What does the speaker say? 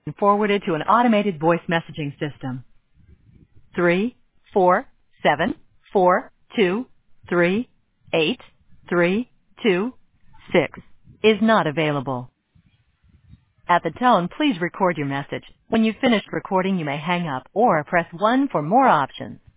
forwarded to an automated voice messaging system. 347423832 is not available. At the tone, please record your message. When you've finished recording, you may hang up or press 1 for more options.